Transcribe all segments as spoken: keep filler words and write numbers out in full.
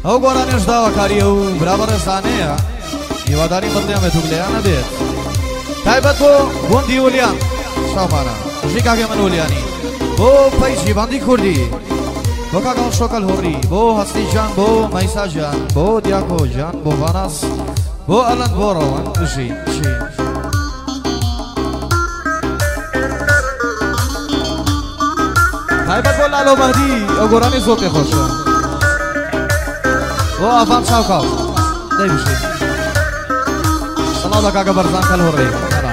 او گۆرانیش داواکاری و برابر زانەیە هیواداری بڵێمە توگلیانە بێت تایبەت بۆ گوندی ولیان شاومانە ژی کاکێ من ولیانی بۆ پەیجی باندی کوردی بۆ کاکەڵ شۆکەل هۆڕی بۆ هەستی جان بۆ مەیسا جان بۆ دیاکۆ جان بۆ ڤاناس بۆ ئەلەند بۆ ڕەوەن ژی ژی تایبەت بۆ لالۆ مەهدی ئەو گۆرانی زۆر پێ خۆشە بۆ ئافان چاوکاو دەی بشی سەڵاو لە کاکە بەرزان کەل هۆڕی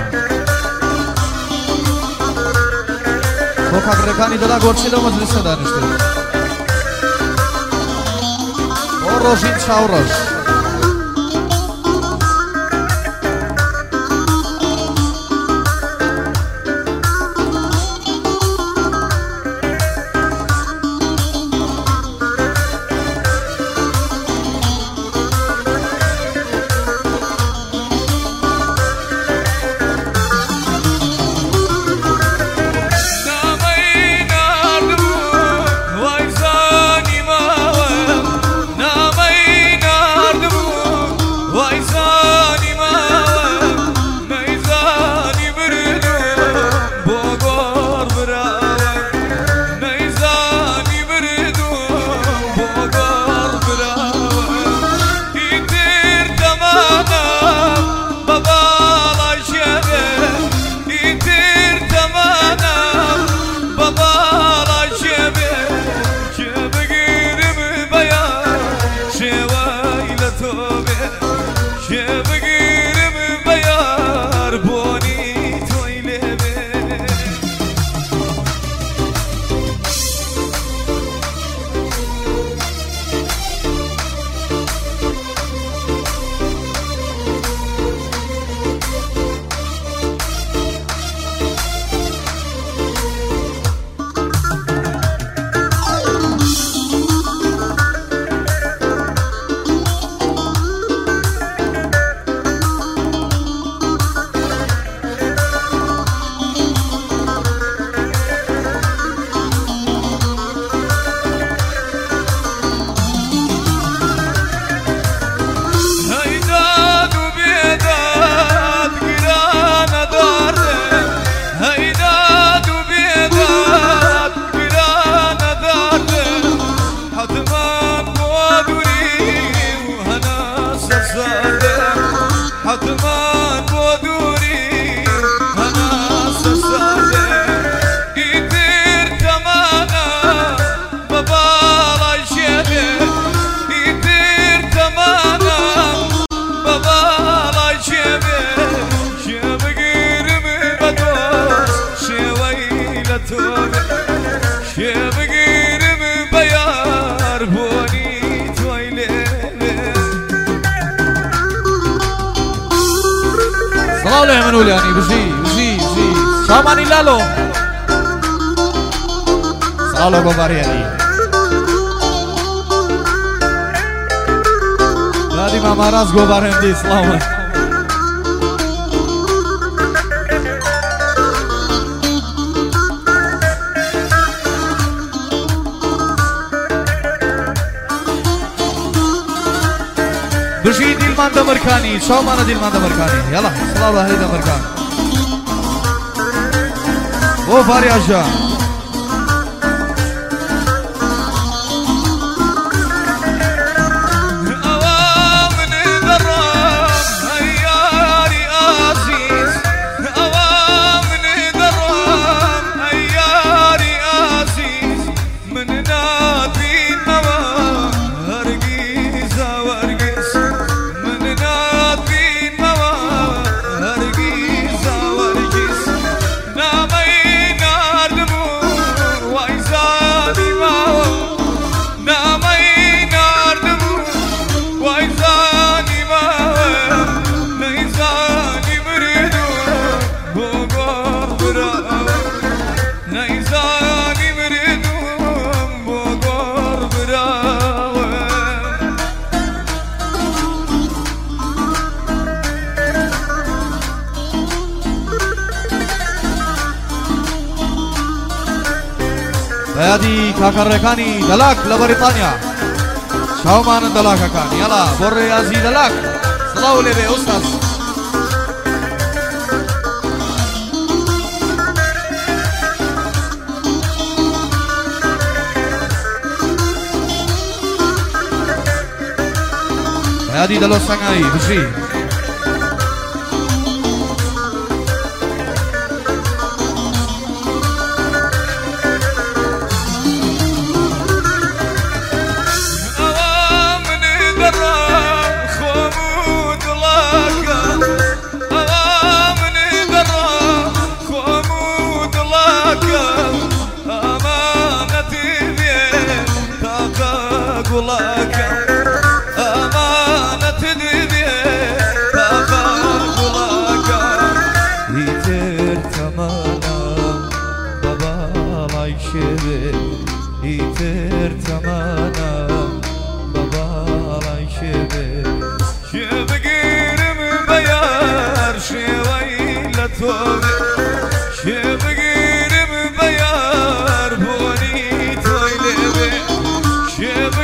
بۆ کاکڕێکانی دەدا گۆرچی لەو مەجلیسە دانیشتێ بۆ ڕۆژین چاوڕەش سلام له من ولیانی بژی بژی بژی شامانی لالو سلام له گوباریانی دادی ماما راز گوبارم دی سلام بژی دیلمان دەمەرکانی چاومانە دیلمان دەمەرکانی یاڵا سڵاو لە هەی دەمەرکان بۆ فاریاژە بەیادی کاکەڕێکانی دەلاک لە بەریتانیا شاومان دلاک کان یلا بور یازی دلاک سلاو لی به استاد هادي دلو سنگاي بشي يتر تمانا بابا شبه شبقيرم بيار شويلة توبي شبقيرم بيار بوني تويلبي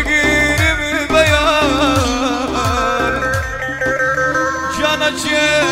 شبقيرم بيار جانا